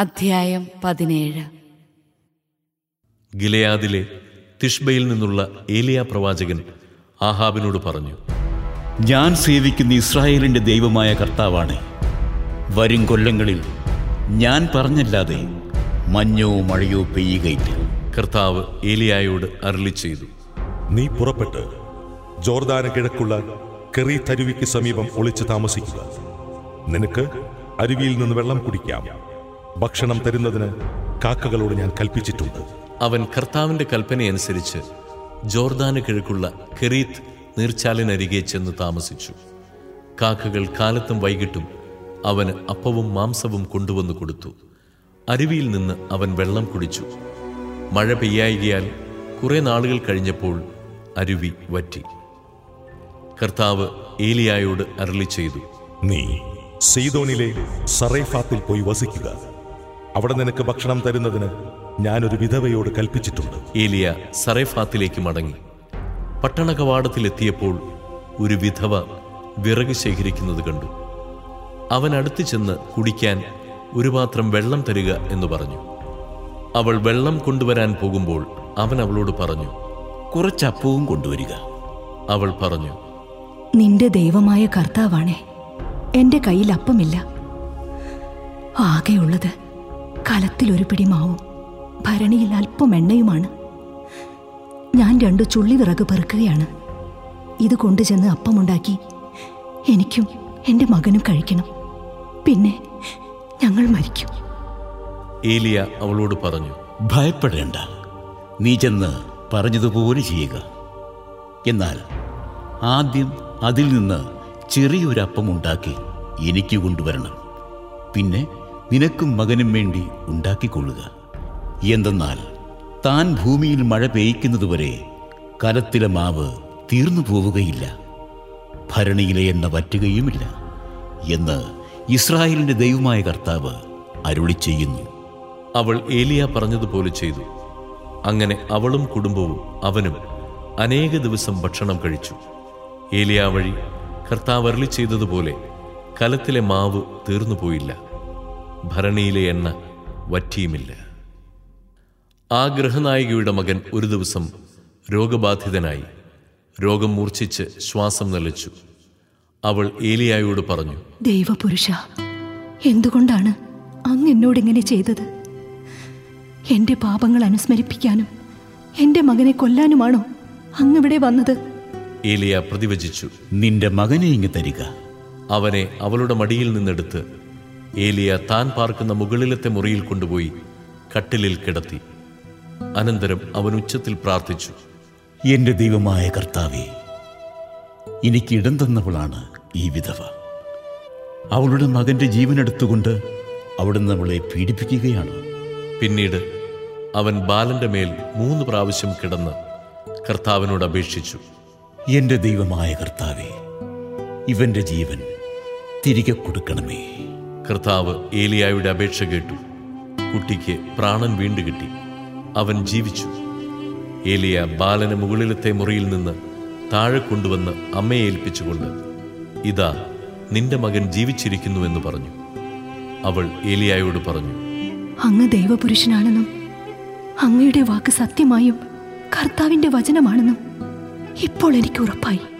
അധ്യായം 17. ഗിലെയാദിലെ തിഷ്ബയിൽ നിന്നുള്ള ഏലിയാ പ്രവാചകൻ ആഹാബിനോട് പറഞ്ഞു, ഞാൻ സേവിക്കുന്ന ഇസ്രായേലിന്റെ ദൈവമായ കർത്താവാണ്. വരും കൊല്ലങ്ങളിൽ ഞാൻ പറഞ്ഞല്ലാതെ മഞ്ഞോ മഴയോ പെയ്യുകയില്ല. കർത്താവ് ഏലിയായോട് അരുളിച്ചെയ്തു, നീ പുറപ്പെട്ട് ജോർദാന് കിഴക്കുള്ള കെറീത്ത് അരുവിക്ക് സമീപം ഒളിച്ചു താമസിക്കുക. നിനക്ക് അരുവിയിൽ നിന്ന് വെള്ളം കുടിക്കാം. ഭക്ഷണം തരുന്നതിന് കാക്കകളോട് ഞാൻ കൽപ്പിച്ചിട്ടുണ്ട്. അവൻ കർത്താവിന്റെ കൽപ്പനയനുസരിച്ച് ജോർദാന് കിഴക്കുള്ള കെറീത്ത് നീർച്ചാലിനരികെ ചെന്ന് താമസിച്ചു. കാക്കകൾ കാലത്തും വൈകിട്ടും അവന് അപ്പവും മാംസവും കൊണ്ടുവന്നു കൊടുത്തു. അരുവിയിൽ നിന്ന് അവൻ വെള്ളം കുടിച്ചു. മഴ പെയ്യായികയാൽ കുറെ നാളുകൾ കഴിഞ്ഞപ്പോൾ അരുവി വറ്റി. കർത്താവ് ഏലിയായോട് അരുളിച്ചെയ്തു, നീ സീദോനിലെ സറേഫാത്തിൽ പോയി വസിക്കുക. അവിടെ നിനക്ക് ഭക്ഷണം തരുന്നതിന് ഞാനൊരു വിധവയോട് കൽപ്പിച്ചിട്ടുണ്ട്. ഏലിയ സറേഫാത്തിലേക്ക് മടങ്ങി. പട്ടണ കവാടത്തിലെത്തിയപ്പോൾ ഒരു വിധവ വിറക് ശേഖരിക്കുന്നത് കണ്ടു. അവൻ അടുത്തു ചെന്ന് കുടിക്കാൻ ഒരു പാത്രം വെള്ളം തരിക എന്ന് പറഞ്ഞു. അവൾ വെള്ളം കൊണ്ടുവരാൻ പോകുമ്പോൾ അവൻ അവളോട് പറഞ്ഞു, കുറച്ച് അപ്പവും കൊണ്ടുവരിക. അവൾ പറഞ്ഞു, നിന്റെ ദൈവമായ കർത്താവാണേ, എന്റെ കയ്യിൽ അപ്പമില്ല. ആകെയുള്ളത് കലത്തിൽ ഒരു പിടി മാവും ഭരണിയിൽ അല്പം എണ്ണയുമാണ്. ഞാൻ 2 ചുള്ളി വിറക് പെറുക്കുകയാണ്. ഇത് കൊണ്ടുചെന്ന് അപ്പമുണ്ടാക്കി എനിക്കും എൻ്റെ മകനും കഴിക്കണം. പിന്നെ ഞങ്ങൾ മരിക്കും. ഏലിയ അവളോട് പറഞ്ഞു, ഭയപ്പെടേണ്ട, നീ ചെന്ന് പറഞ്ഞതുപോലെ ചെയ്യുക. എന്നാൽ ആദ്യം അതിൽ നിന്ന് ചെറിയൊരപ്പം ഉണ്ടാക്കി എനിക്ക് കൊണ്ടുവരണം. പിന്നെ നിനക്കും മകനും വേണ്ടി ഉണ്ടാക്കിക്കൊള്ളുക. എന്തെന്നാൽ താൻ ഭൂമിയിൽ മഴ പെയ്യ്ക്കുന്നതുവരെ കലത്തിലെ മാവ് തീർന്നു പോവുകയില്ല, ഭരണിയിലെ എണ്ണ വറ്റുകയുമില്ല എന്ന് ഇസ്രായേലിന്റെ ദൈവമായ കർത്താവ് അരുളിച്ചെയ്യുന്നു. അവൾ ഏലിയ പറഞ്ഞതുപോലെ ചെയ്തു. അങ്ങനെ അവളും കുടുംബവും അവനും അനേക ദിവസം ഭക്ഷണം കഴിച്ചു. ഏലിയ വഴി കർത്താവ് അരുളി ചെയ്തതുപോലെ കലത്തിലെ മാവ് തീർന്നുപോയില്ല, ഭരണിയിലെ എണ്ണ വറ്റിയുമില്ല. ആ ഗൃഹനായികയുടെ മകൻ ഒരു ദിവസം രോഗബാധിതനായി. രോഗം മൂർച്ഛിച്ച് ശ്വാസം നിലച്ചു. അവൾ ഏലിയായോട് പറഞ്ഞു, ദൈവപുരുഷ, എന്തുകൊണ്ടാണ് അങ്ങ് എന്നോടിങ്ങനെ ചെയ്തത്? എന്റെ പാപങ്ങൾ അനുസ്മരിപ്പിക്കാനും എന്റെ മകനെ കൊല്ലാനുമാണോ അങ്ങിവിടെ വന്നത്? ഏലിയ പ്രതിവചിച്ചു, നിന്റെ മകനെ ഇങ്ങ് തരിക. അവനെ അവളുടെ മടിയിൽ നിന്നെടുത്ത് ഏലിയ താൻ പാർക്കുന്ന മുകളിലത്തെ മുറിയിൽ കൊണ്ടുപോയി കട്ടിലിൽ കിടത്തി. അനന്തരം അവൻ ഉച്ചത്തിൽ പ്രാർത്ഥിച്ചു, എന്റെ ദൈവമായ കർത്താവേ, എനിക്ക് ഇടം തന്നവളാണ് ഈ വിധവ. അവളുടെ മകന്റെ ജീവനെടുത്തുകൊണ്ട് അവിടുന്ന് അവളെ പീഡിപ്പിക്കുകയാണ്. പിന്നീട് അവൻ ബാലന്റെ മേൽ 3 പ്രാവശ്യം കിടന്ന് കർത്താവിനോട് അപേക്ഷിച്ചു, എന്റെ ദൈവമായ കർത്താവേ, ഇവന്റെ ജീവൻ തിരികെ കൊടുക്കണമേ. കർത്താവ് ഏലിയായുടെ അപേക്ഷ കേട്ടു. കുട്ടിക്ക് പ്രാണൻ വീണ്ടു കിട്ടി. അവൻ ജീവിച്ചു. ഏലിയ ബാലന് മുകളിലത്തെ മുറിയിൽ നിന്ന് താഴെ കൊണ്ടുവന്ന് അമ്മയെ ഏൽപ്പിച്ചുകൊണ്ട്, ഇതാ നിന്റെ മകൻ ജീവിച്ചിരിക്കുന്നുവെന്ന് പറഞ്ഞു. അവൾ ഏലിയായോട് പറഞ്ഞു, അങ്ങ് ദൈവപുരുഷനാണെന്നും അങ്ങയുടെ വാക്ക് സത്യമായും കർത്താവിന്റെ വചനമാണെന്നും ഇപ്പോൾ എനിക്ക് ഉറപ്പായി.